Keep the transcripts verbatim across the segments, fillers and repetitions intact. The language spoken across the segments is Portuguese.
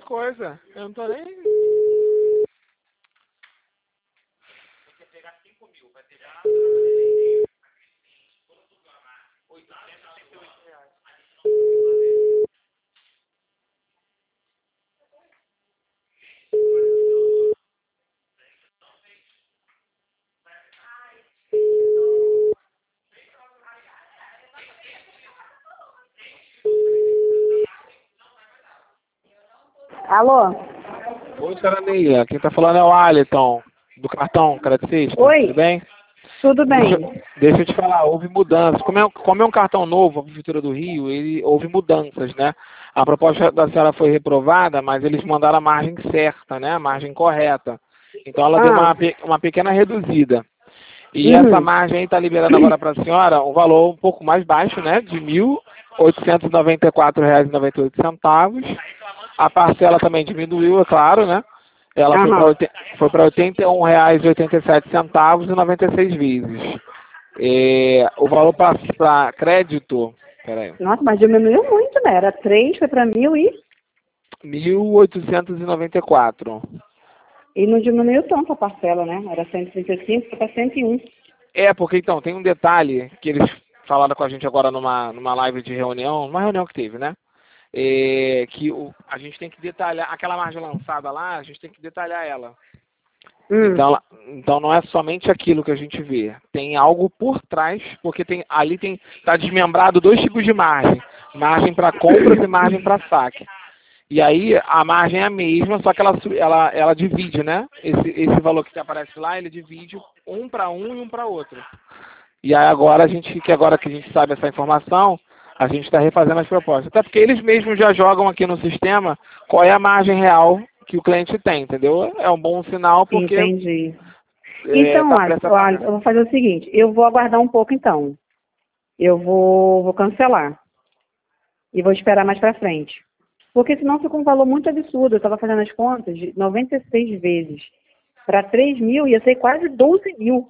coisa. Eu não tô nem... Alô? Oi, senhora Neia. Quem tá falando é o Alisson, do cartão Credicista. Oi. Tudo bem? Tudo Deixa, bem. deixa eu te falar, houve mudanças. Como é, como é um cartão novo, a Prefeitura do Rio, ele, houve mudanças, né? A proposta da senhora foi reprovada, mas eles mandaram a margem certa, né? A margem correta. Então ela deu Ah. uma, pe- uma pequena reduzida. E Uhum. essa margem está liberando agora para a senhora um valor um pouco mais baixo, né? De mil oitocentos e noventa e quatro reais e noventa e oito centavos. A parcela também diminuiu, é claro, né? Ela foi Aham. para foi para oitenta e um reais e oitenta e sete centavos e noventa e seis vezes. É, o valor para crédito, peraí, Nossa, mas diminuiu muito, né? Era três, foi para mil e... mil oitocentos e noventa e quatro. E não diminuiu tanto a parcela, né? Era cento e trinta e cinco, foi para cento e um. É, porque então, tem um detalhe que eles falaram com a gente agora numa, numa live de reunião, uma reunião que teve, né? É, que o, a gente tem que detalhar, aquela margem lançada lá, a gente tem que detalhar ela. Hum. Então, ela- então não é somente aquilo que a gente vê. Tem algo por trás, porque tem, ali tem está desmembrado dois tipos de margem. Margem para compras e margem para saque. E aí a margem é a mesma, só que ela, su- ela, ela divide, né? Esse, esse valor que aparece lá, ele divide um para um e um para outro. E aí agora a gente, que agora que a gente sabe essa informação, a gente está refazendo as propostas. Até porque eles mesmos já jogam aqui no sistema qual é a margem real que o cliente tem, entendeu? É um bom sinal porque Entendi. Então, está prestes Alisson, a olha, pagar. eu vou fazer o seguinte, eu vou aguardar um pouco então. Eu vou, vou cancelar. E vou esperar mais para frente. Porque senão fica um valor muito absurdo. Eu estava fazendo as contas de noventa e seis vezes. Para três mil ia ser quase doze mil.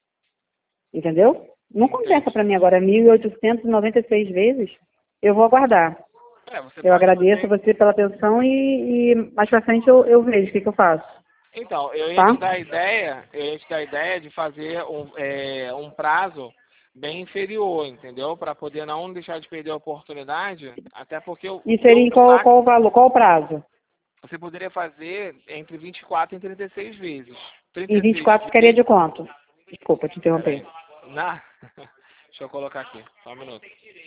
Entendeu? Não compensa para mim agora mil oitocentos e noventa e seis vezes. Eu vou aguardar. É, você Eu pode agradeço fazer. você pela atenção e, e mais para frente eu, eu vejo o que, que eu faço. Então, eu ia Tá? te dar a ideia, eu ia te dar a ideia de fazer um, é, um prazo bem inferior, entendeu? Para poder não deixar de perder a oportunidade, até porque o, o E teu seria em qual, saque qual o valor, qual o prazo? você poderia fazer entre vinte e quatro e trinta e seis vezes. Em vinte e trinta e seis quatro ficaria vezes. de quanto? Desculpa te Peraí. interromper. Na... Deixa eu colocar aqui, só um minuto.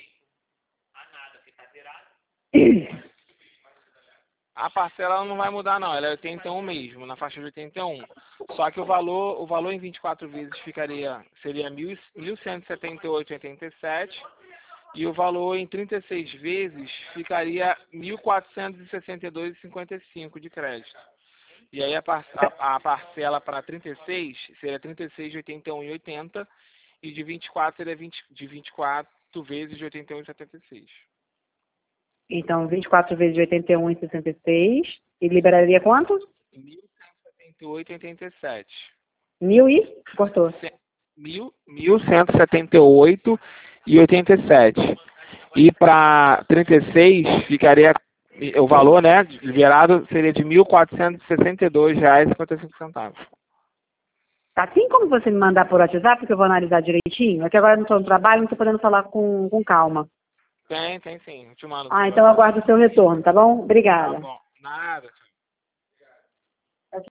A parcela ela não vai mudar não, ela é oitenta e um mesmo, na faixa de oitenta e um. Só que o valor, o valor em vinte e quatro vezes ficaria, seria mil cento e setenta e oito vírgula oitenta e sete e o valor em trinta e seis vezes ficaria mil quatrocentos e sessenta e dois vírgula cinquenta e cinco de crédito. E aí a, par, a, a parcela para trinta e seis seria trinta e seis de oitenta e um vírgula oitenta e de vinte e quatro seria vinte, de vinte e quatro vezes de oitenta e um vírgula setenta e seis. Então, vinte e quatro vezes de oitenta e um e sessenta e seis. E liberaria quanto? mil cento e setenta e oito vírgula oitenta e sete. Mil e? Cortou. Mil, mil cento e setenta e oito e oitenta e sete. E para trinta e seis ficaria o valor, né, liberado seria de mil quatrocentos e sessenta e dois reais e cinquenta e cinco centavos. Tá, tem como você me mandar por WhatsApp que eu vou analisar direitinho? É que agora eu não estou no trabalho, não estou podendo falar com, com calma. Tem, tem sim. Eu te mando. Ah, então eu aguardo o seu retorno, tá bom? Tá Obrigada. bom. Nada.